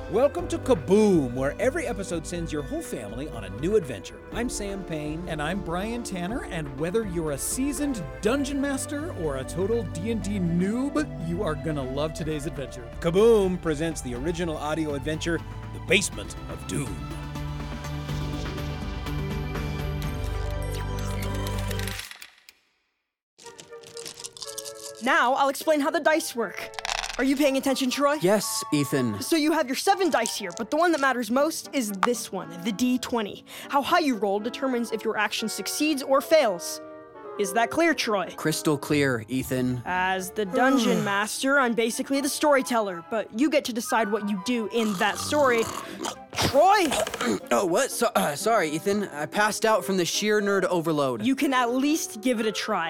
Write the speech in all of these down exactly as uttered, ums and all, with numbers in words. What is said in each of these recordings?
Welcome to Kaboom, where every episode sends your whole family on a new adventure. I'm Sam Payne. And I'm Brian Tanner, and whether you're a seasoned dungeon master or a total D and D noob, you are gonna love today's adventure. Kaboom presents the original audio adventure, The Basement of Doom. Now I'll explain how the dice work. Are you paying attention, Troy? Yes, Ethan. So you have your seven dice here, but the one that matters most is this one, the D twenty. How high you roll determines if your action succeeds or fails. Is that clear, Troy? Crystal clear, Ethan. As the dungeon master, I'm basically the storyteller, but you get to decide what you do in that story. Troy! Oh, what? So, uh, sorry, Ethan. I passed out from the sheer nerd overload. You can at least give it a try.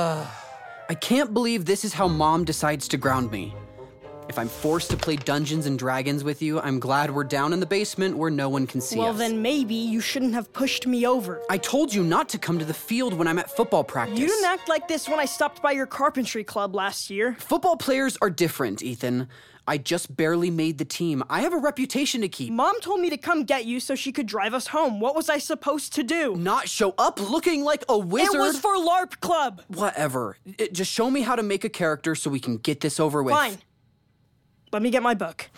I can't believe this is how Mom decides to ground me. If I'm forced to play Dungeons and Dragons with you, I'm glad we're down in the basement where no one can see Well, us. then maybe you shouldn't have pushed me over. I told you not to come to the field when I'm at football practice. You didn't act like this when I stopped by your carpentry club last year. Football players are different, Ethan. I just barely made the team. I have a reputation to keep. Mom told me to come get you so she could drive us home. What was I supposed to do? Not show up looking like a wizard. It was for LARP Club. Whatever. It, just show me how to make a character so we can get this over with. Fine. Let me get my book.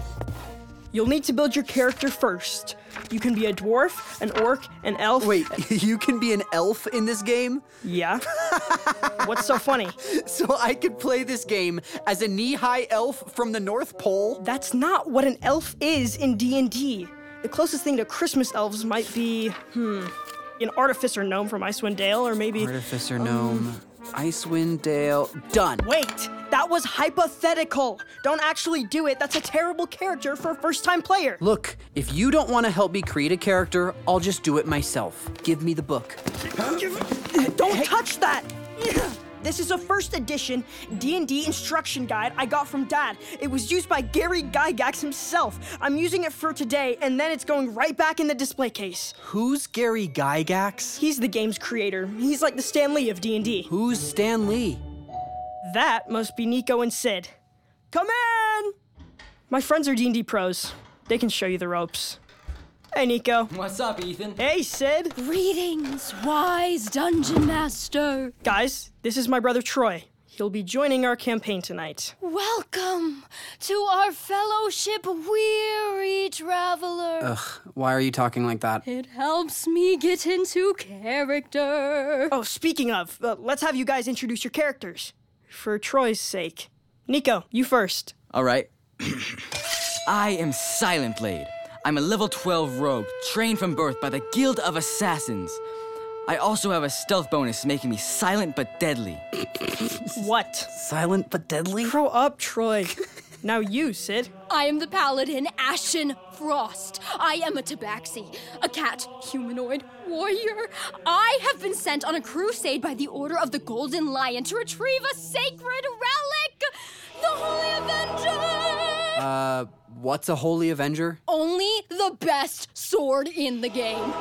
You'll need to build your character first. You can be a dwarf, an orc, an elf. Wait, you can be an elf in this game? Yeah? What's so funny? So I could play this game as a knee-high elf from the North Pole? That's not what an elf is in D and D. The closest thing to Christmas elves might be, hmm, an artificer gnome from Icewind Dale, or maybe... Artificer gnome, Icewind Dale, done. Wait! That was hypothetical. Don't actually do it. That's a terrible character for a first-time player. Look, if you don't want to help me create a character, I'll just do it myself. Give me the book. Don't hey. touch that! This is a first edition D and D instruction guide I got from Dad. It was used by Gary Gygax himself. I'm using it for today, and then it's going right back in the display case. Who's Gary Gygax? He's the game's creator. He's like the Stan Lee of D and D. Who's Stan Lee? That must be Nico and Sid. Come in! My friends are D and D pros. They can show you the ropes. Hey, Nico. What's up, Ethan? Hey, Sid. Greetings, wise dungeon master. Guys, this is my brother Troy. He'll be joining our campaign tonight. Welcome to our fellowship, weary traveler. Ugh, why are you talking like that? It helps me get into character. Oh, speaking of, uh, let's have you guys introduce your characters. For Troy's sake. Nico, you first. All right. I am Silent Blade. I'm a level twelve rogue, trained from birth by the Guild of Assassins. I also have a stealth bonus making me silent but deadly. What? Silent but deadly? Grow up, Troy. Now you, Sid. I am the paladin Ashen Frost. I am a tabaxi, a cat humanoid warrior. I have been sent on a crusade by the Order of the Golden Lion to retrieve a sacred relic, the Holy Avenger! Uh, what's a Holy Avenger? Only the best sword in the game.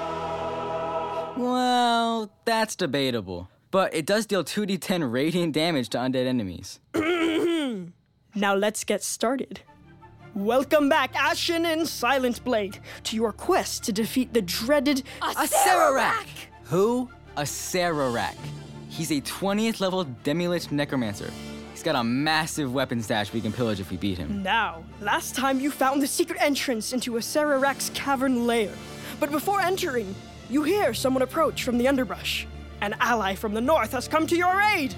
Well, that's debatable. But it does deal two d ten radiant damage to undead enemies. Now let's get started. Welcome back, Ashen and Silent Blade, to your quest to defeat the dreaded Acererak. Who? Acererak. He's a twentieth level Demi-Lich Necromancer. He's got a massive weapon stash we can pillage if we beat him. Now, last time you found the secret entrance into Acererak's cavern lair. But before entering, you hear someone approach from the underbrush. An ally from the north has come to your aid!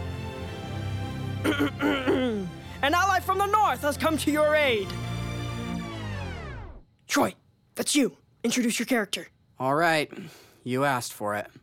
An ally from the north has come to your aid! Troy, that's you. Introduce your character. All right, you asked for it.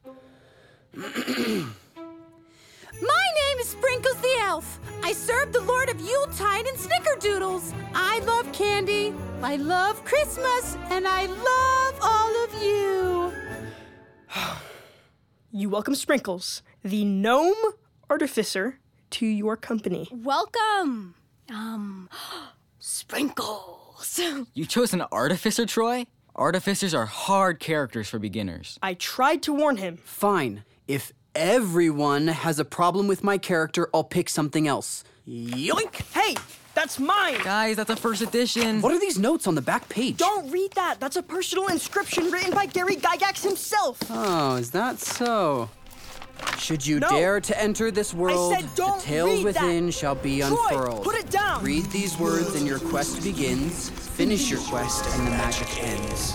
My name is Sprinkles the Elf. I serve the Lord of Yuletide and Snickerdoodles. I love candy, I love Christmas, and I love all of you. You welcome Sprinkles, the gnome artificer, to your company. Welcome, um, Sprinkles. You chose an artificer, Troy? Artificers are hard characters for beginners. I tried to warn him. Fine. If everyone has a problem with my character, I'll pick something else. Yoink! Hey, That's mine! Guys, that's a first edition. What are these notes on the back page? Don't read that! That's a personal inscription written by Gary Gygax himself! Oh, is that so? Should you No. dare to enter this world, said don't the tales read within that. shall be Troy, unfurled. put it down. Read these words and your quest begins. Finish your quest and the magic ends.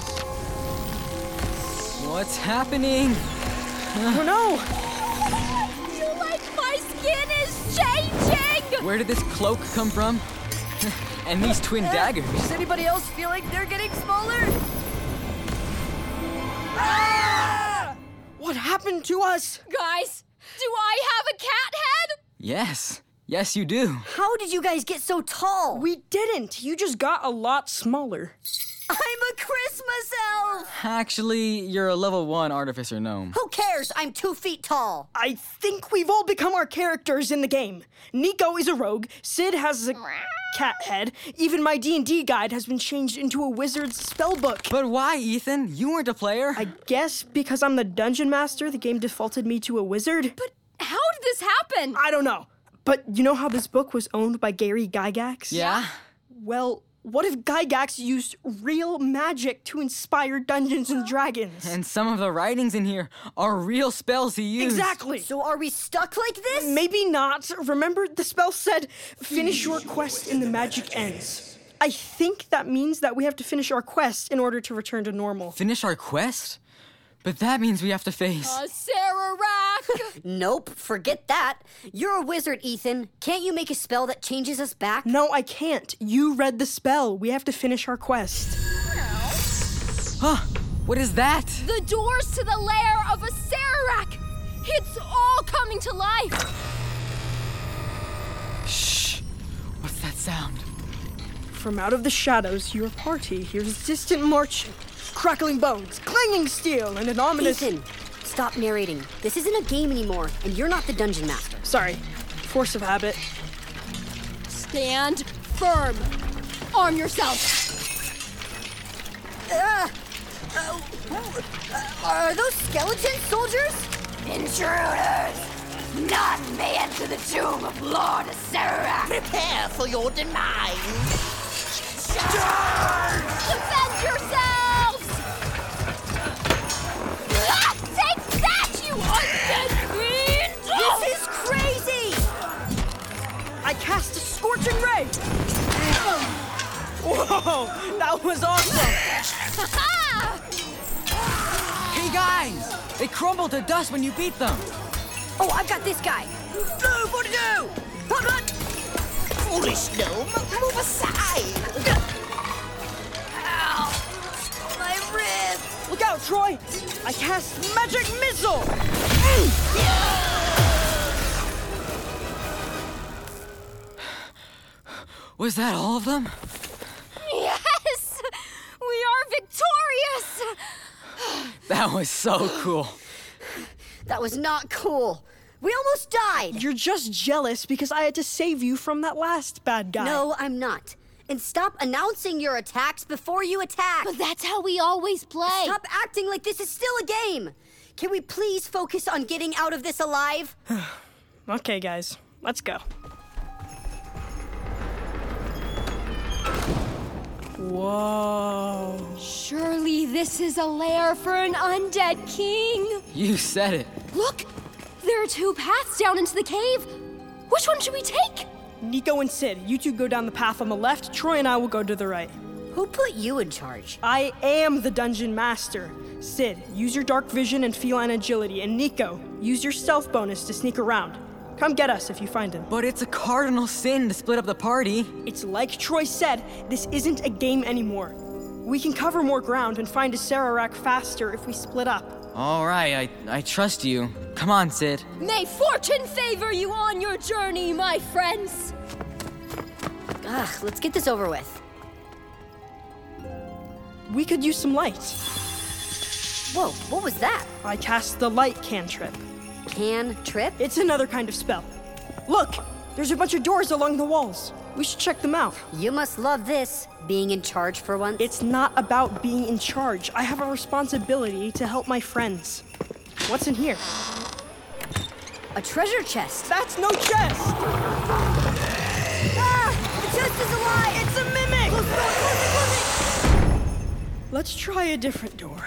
What's happening? Oh no! You like my skin is changing! Where did this cloak come from? And these twin daggers. Does anybody else feel like they're getting smaller? What happened to us? Guys, do I have a cat head? Yes. Yes, you do. How did you guys get so tall? We didn't. You just got a lot smaller. I'm a Christmas elf! Actually, you're a level one artificer gnome. Who cares? I'm two feet tall. I think we've all become our characters in the game. Nico is a rogue, Sid has a cat head, even my D and D guide has been changed into a wizard's spellbook. But why, Ethan? You weren't a player. I guess because I'm the dungeon master, the game defaulted me to a wizard? But how did this happen? I don't know. But you know how this book was owned by Gary Gygax? Yeah? Well, what if Gygax used real magic to inspire Dungeons and Dragons? And some of the writings in here are real spells he used. Exactly. So are we stuck like this? Maybe not. Remember, the spell said, finish your quest and the magic ends. I think that means that we have to finish our quest in order to return to normal. Finish our quest? But that means we have to face... Uh, Sarah Rack! Nope, forget that. You're a wizard, Ethan. Can't you make a spell that changes us back? No, I can't. You read the spell. We have to finish our quest. Huh? What is that? The doors to the lair of a Sararak! It's all coming to life! Shh. What's that sound? From out of the shadows, your party hears distant marching, crackling bones, clanging steel, and an ominous... Ethan, stop narrating. This isn't a game anymore, and you're not the dungeon master. Sorry. Force of habit. Stand firm. Arm yourself. Uh, uh, uh, are those skeleton soldiers? Intruders! None may enter the tomb of Lord Sararak. Prepare for your demise. Defend yourselves! Ah, take that, you undead fiend! This is crazy! I cast a scorching ray! Whoa! That was awesome! Hey, guys! They crumble to dust when you beat them. Oh, I've got this guy. Move, what to do? Run, run! Foolish gnome, move aside! Ow! My wrist! Look out, Troy! I cast magic missile! Was that all of them? Yes! We are victorious! That was so cool. That was not cool. We almost died. You're just jealous because I had to save you from that last bad guy. No, I'm not. And stop announcing your attacks before you attack. But that's how we always play. Stop acting like this is still a game. Can we please focus on getting out of this alive? Okay, guys. Let's go. Whoa. Surely this is a lair for an undead king. You said it. Look! There are two paths down into the cave. Which one should we take? Nico and Sid, you two go down the path on the left. Troy and I will go to the right. Who put you in charge? I am the dungeon master. Sid, use your dark vision and feline agility. And Nico, use your stealth bonus to sneak around. Come get us if you find him. But it's a cardinal sin to split up the party. It's like Troy said, this isn't a game anymore. We can cover more ground and find a Sararak faster if we split up. All right, I, I trust you. Come on, Sid. May fortune favor you on your journey, my friends. Ugh, let's get this over with. We could use some light. Whoa, what was that? I cast the light cantrip. Can trip? It's another kind of spell. Look, there's a bunch of doors along the walls. We should check them out. You must love this, being in charge for once. It's not about being in charge. I have a responsibility to help my friends. What's in here? A treasure chest. That's no chest! Ah! The chest let's try a different door.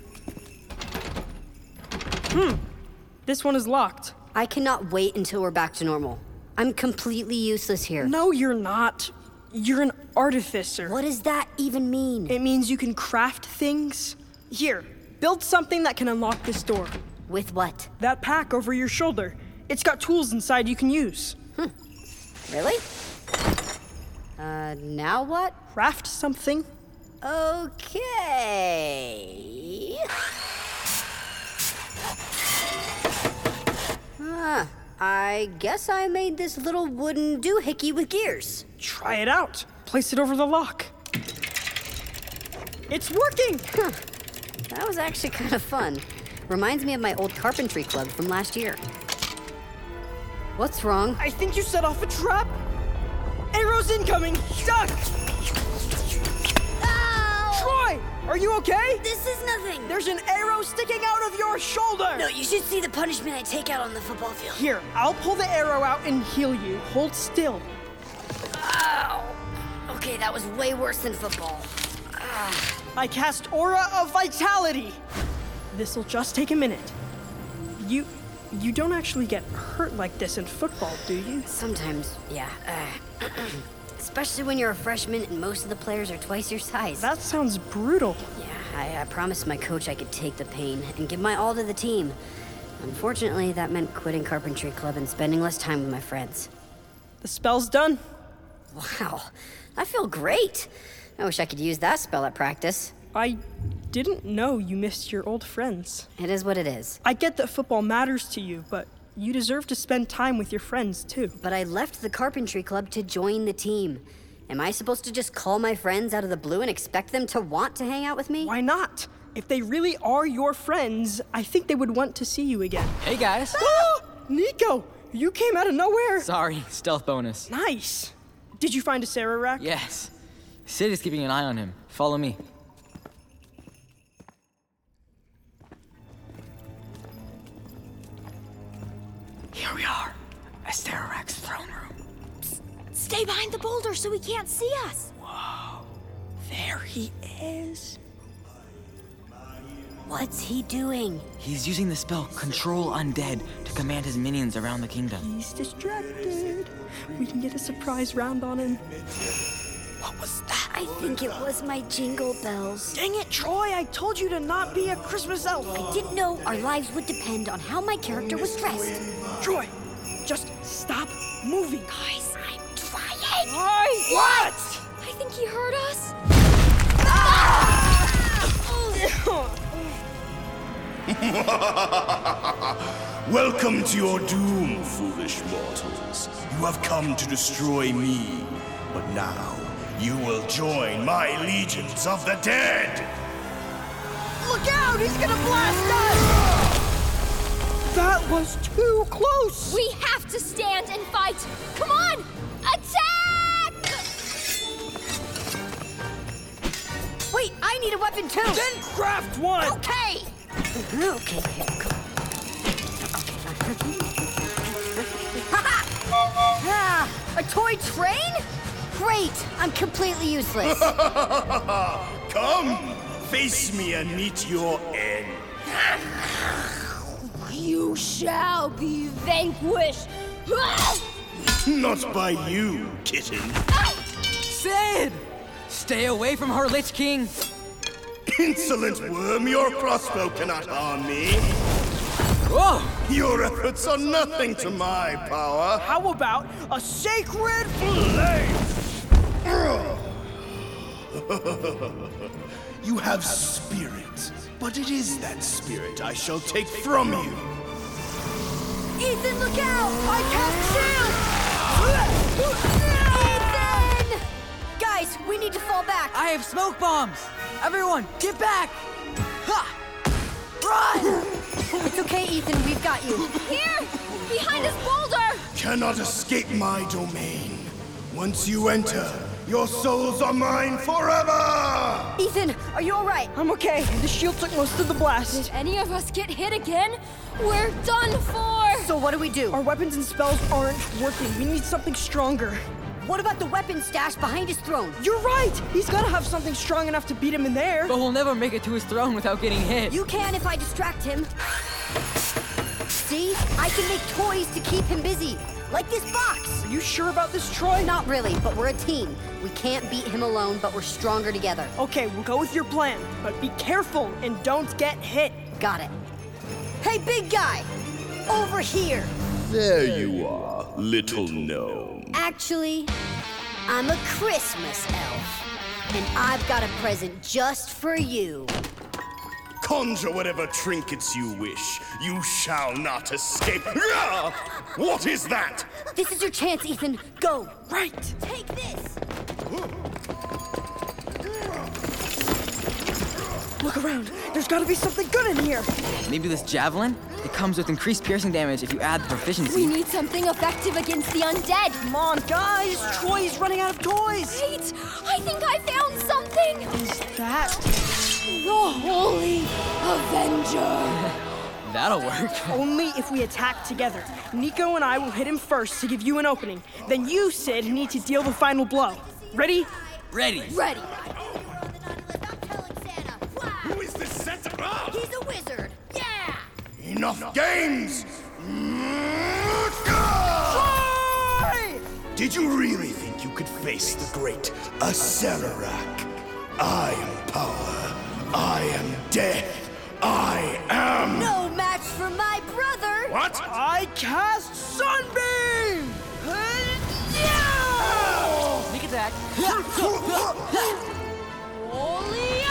Hmm, this one is locked. I cannot wait until we're back to normal. I'm completely useless here. No, you're not. You're an artificer. What does that even mean? It means you can craft things. Here, build something that can unlock this door. With what? That pack over your shoulder. It's got tools inside you can use. Hmm. Really? Uh, now what? Craft something. Okay. Ah, I guess I made this little wooden doohickey with gears. Try it out. Place it over the lock. It's working! Huh. That was actually kind of fun. Reminds me of my old carpentry club from last year. What's wrong? I think you set off a trap. Arrows incoming! Duck! Ow! Troy! Are you okay? This is nothing! There's an arrow sticking out of your shoulder! No, you should see the punishment I take out on the football field. Here, I'll pull the arrow out and heal you. Hold still. Ow! Okay, that was way worse than football. Ah. I cast Aura of Vitality. This'll just take a minute. You... you don't actually get hurt like this in football, do you? Sometimes, yeah. Uh, especially when you're a freshman and most of the players are twice your size. That sounds brutal. Yeah, I, I promised my coach I could take the pain and give my all to the team. Unfortunately, that meant quitting carpentry club and spending less time with my friends. The spell's done. Wow, I feel great. I wish I could use that spell at practice. I didn't know you missed your old friends. It is what it is. I get that football matters to you, but you deserve to spend time with your friends, too. But I left the carpentry club to join the team. Am I supposed to just call my friends out of the blue and expect them to want to hang out with me? Why not? If they really are your friends, I think they would want to see you again. Hey, guys. Ah! Nico, you came out of nowhere. Sorry, stealth bonus. Nice. Did you find a Sarah rack? Yes. Sid is keeping an eye on him. Follow me. Here we are, Asterak's throne room. Psst, stay behind the boulder so he can't see us. Whoa. There he is. What's he doing? He's using the spell Control Undead to command his minions around the kingdom. He's distracted. We can get a surprise round on him. What was that? I think it was my jingle bells. Dang it, Troy! I told you to not be a Christmas elf. I didn't know our lives would depend on how my character was dressed. Troy, just stop moving. Guys, I'm trying. Guys! What? I think he heard us. Welcome to your doom, foolish mortals. You have come to destroy me, but now you will join my legions of the dead! Look out! He's gonna blast us! That was too close! We have to stand and fight. Come on! Attack! Wait, I need a weapon too! Then craft one! Okay! Okay, okay, cool. Ah, a toy train? Great! I'm completely useless. Come, face me and meet your end. You shall be vanquished. Not by you, kitten. Sid! Stay away from her, Lich King! Insolent worm, your crossbow cannot harm me. Whoa! Your efforts are nothing to my power. How about a sacred flame? You have spirit, but it is that spirit I shall take from you. Ethan, look out! I cast shield! Ethan! Guys, we need to fall back. I have smoke bombs! Everyone, get back! Ha! Run! It's okay, Ethan, we've got you. Here! Behind this boulder! Cannot escape my domain. Once you enter, your souls are mine forever! Ethan, are you all right? I'm okay. The shield took most of the blast. If any of us get hit again, we're done for! So what do we do? Our weapons and spells aren't working. We need something stronger. What about the weapon stash behind his throne? You're right! He's gotta have something strong enough to beat him in there. But we'll never make it to his throne without getting hit. You can if I distract him. See? I can make toys to keep him busy. Like this box. Are you sure about this, Troy? Not really, but we're a team. We can't beat him alone, but we're stronger together. Okay, we'll go with your plan. But be careful and don't get hit. Got it. Hey, big guy! Over here! There you are, little gnome. Actually, I'm a Christmas elf. And I've got a present just for you. Conjure whatever trinkets you wish. You shall not escape. Ah! What is that? This is your chance, Ethan. Go. Right. Take this. Look around. There's gotta be something good in here. Maybe this javelin? It comes with increased piercing damage if you add the proficiency. We need something effective against the undead. Come on, guys. Troy is running out of toys. Wait, I think I found something. Is that? The Holy Avenger. That'll work. Only if we attack together. Nico and I will hit him first to give you an opening. Then you, Sid, need to deal the final blow. Ready? Ready. Ready. Who is this Santa Claus? He's a wizard. Yeah. Enough games! Troy! Did you really think you could face the great Acererak? I am power. I am death. I am... No match for my brother. What? I cast Sunbeam! Look at that. Holy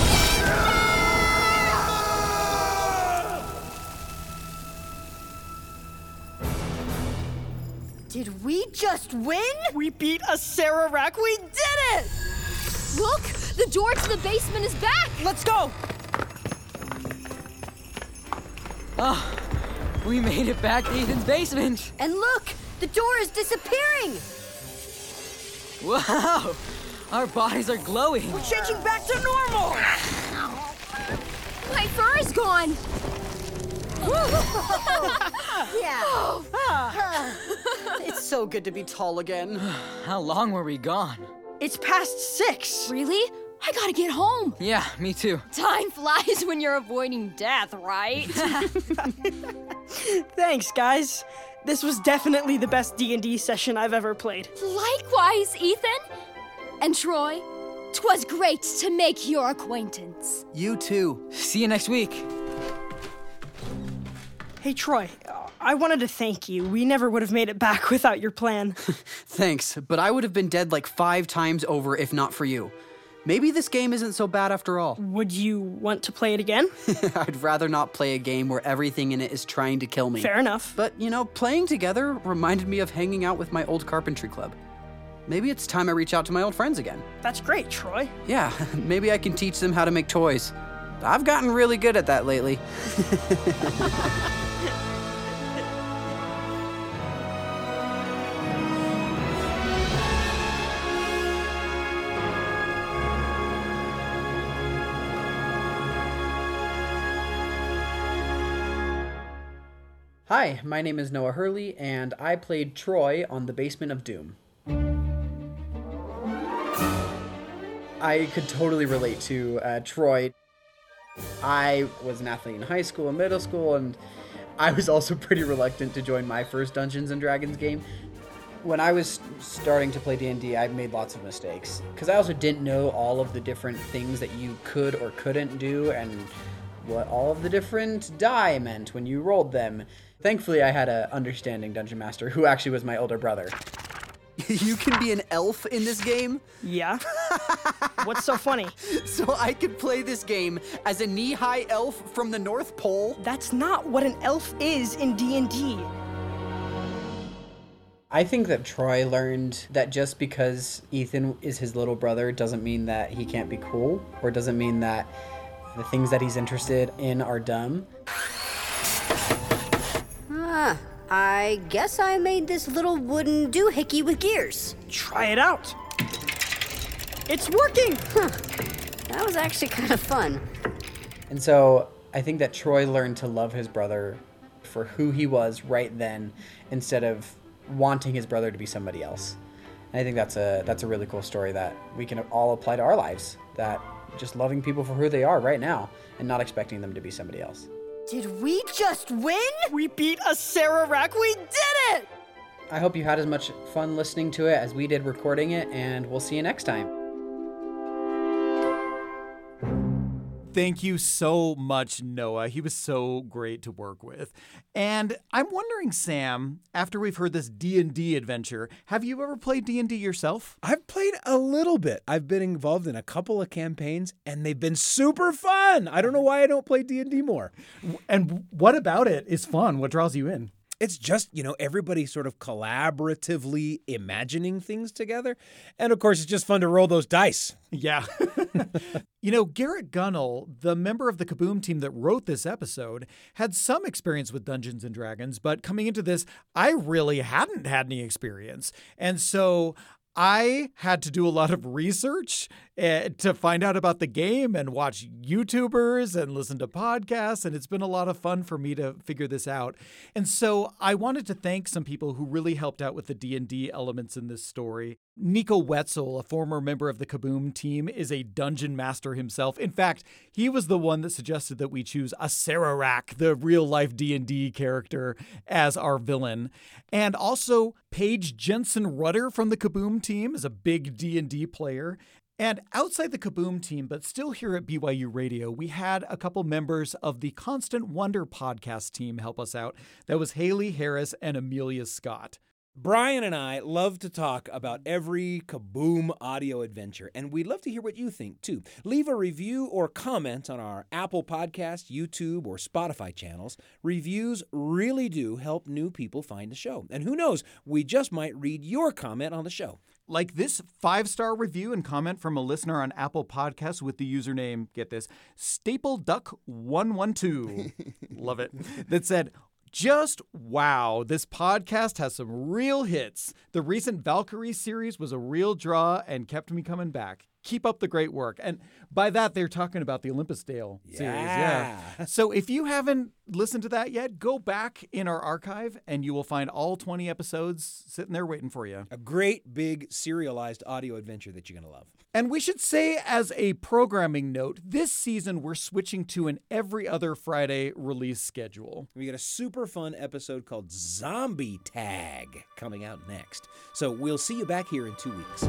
Did we just win? We beat Acererak. We did it! Look, the door to the basement is back. Let's go. Oh, we made it back to Ethan's basement. And look, the door is disappearing. Wow, our bodies are glowing. We're changing back to normal. My fur is gone. Yeah. It's so good to be tall again. How long were we gone? It's past six. Really? I gotta get home. Yeah, me too. Time flies when you're avoiding death, right? Thanks, guys. This was definitely the best D and D session I've ever played. Likewise, Ethan. And Troy, 'twas great to make your acquaintance. You too. See you next week. Hey, Troy, I wanted to thank you. We never would have made it back without your plan. Thanks, but I would have been dead like five times over if not for you. Maybe this game isn't so bad after all. Would you want to play it again? I'd rather not play a game where everything in it is trying to kill me. Fair enough. But, you know, playing together reminded me of hanging out with my old carpentry club. Maybe it's time I reach out to my old friends again. That's great, Troy. Yeah, maybe I can teach them how to make toys. I've gotten really good at that lately. Hi, my name is Noah Hurley, and I played Troy on The Basement of Doom. I could totally relate to uh, Troy. I was an athlete in high school and middle school, and I was also pretty reluctant to join my first Dungeons and Dragons game. When I was starting to play D and D, I made lots of mistakes, because I also didn't know all of the different things that you could or couldn't do, and what all of the different die meant when you rolled them. Thankfully, I had a understanding dungeon master who actually was my older brother. You can be an elf in this game? Yeah? What's so funny? So I could play this game as a knee-high elf from the North Pole? That's not what an elf is in D and D. I think that Troy learned that just because Ethan is his little brother doesn't mean that he can't be cool, or doesn't mean that the things that he's interested in are dumb. Ah, I guess I made this little wooden doohickey with gears. Try it out. It's working! Huh. That was actually kind of fun. And so I think that Troy learned to love his brother for who he was right then instead of wanting his brother to be somebody else. And I think that's a that's a really cool story that we can all apply to our lives, that just loving people for who they are right now and not expecting them to be somebody else. Did we just win? We beat Acererak! We did it! I hope you had as much fun listening to it as we did recording it, and we'll see you next time. Thank you so much, Noah. He was so great to work with. And I'm wondering, Sam, after we've heard this D and D adventure, have you ever played D and D yourself? I've played a little bit. I've been involved in a couple of campaigns, and they've been super fun. I don't know why I don't play D and D more. And what about it is fun? What draws you in? It's just, you know, everybody sort of collaboratively imagining things together. And of course, it's just fun to roll those dice. Yeah. You know, Garrett Gunnell, the member of the Kaboom team that wrote this episode, had some experience with Dungeons and Dragons, but coming into this, I really hadn't had any experience. And so I had to do a lot of research uh, to find out about the game and watch YouTubers and listen to podcasts, and it's been a lot of fun for me to figure this out. And so I wanted to thank some people who really helped out with the D and D elements in this story. Nico Wetzel, a former member of the Kaboom team, is a dungeon master himself. In fact, he was the one that suggested that we choose Acererak, the real-life D and D character, as our villain. And also, Paige Jensen Rudder from the Kaboom team is a big D and D player. And outside the Kaboom team, but still here at B Y U Radio, we had a couple members of the Constant Wonder podcast team help us out. That was Haley Harris and Amelia Scott. Brian and I love to talk about every Kaboom audio adventure, and we'd love to hear what you think, too. Leave a review or comment on our Apple Podcast, YouTube, or Spotify channels. Reviews really do help new people find the show. And who knows, we just might read your comment on the show. Like this five-star review and comment from a listener on Apple Podcasts with the username, get this, Staple Duck one one two. Love it. That said, just wow, this podcast has some real hits. The recent Valkyrie series was a real draw and kept me coming back. Keep up the great work. And by that, they're talking about the Olympus Dale series. Yeah. Yeah. So if you haven't listened to that yet, go back in our archive and you will find all twenty episodes sitting there waiting for you. A great, big, serialized audio adventure that you're going to love. And we should say, as a programming note, this season we're switching to an every other Friday release schedule. We got a super fun episode called Zombie Tag coming out next. So we'll see you back here in two weeks.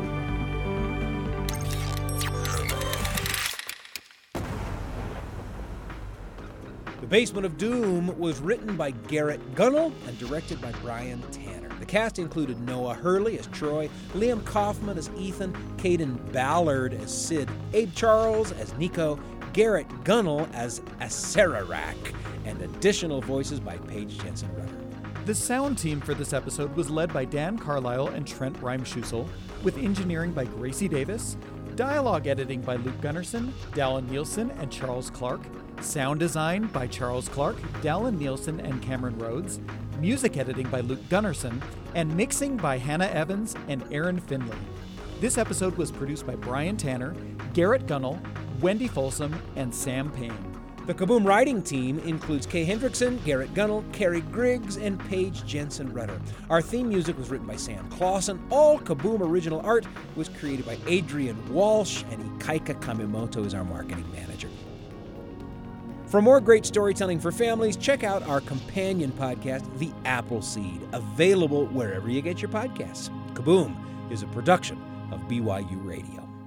The Basement of Doom was written by Garrett Gunnell and directed by Brian Tanner. The cast included Noah Hurley as Troy, Liam Kaufman as Ethan, Caden Ballard as Sid, Abe Charles as Nico, Garrett Gunnell as Acererak, and additional voices by Paige Jensen Rudder. The sound team for this episode was led by Dan Carlisle and Trent Reimschussel, with engineering by Gracie Davis, dialogue editing by Luke Gunnarsson, Dallin Nielsen, and Charles Clark, sound design by Charles Clark, Dallin Nielsen, and Cameron Rhodes, music editing by Luke Gunnarsson, and mixing by Hannah Evans and Aaron Finley. This episode was produced by Brian Tanner, Garrett Gunnell, Wendy Folsom, and Sam Payne. The Kaboom writing team includes Kay Hendrickson, Garrett Gunnell, Carrie Griggs, and Paige Jensen Rudder. Our theme music was written by Sam Clausen. All Kaboom original art was created by Adrian Walsh, and Ikaika Kamimoto is our marketing manager. For more great storytelling for families, check out our companion podcast, The Appleseed, available wherever you get your podcasts. Kaboom is a production of B Y U Radio.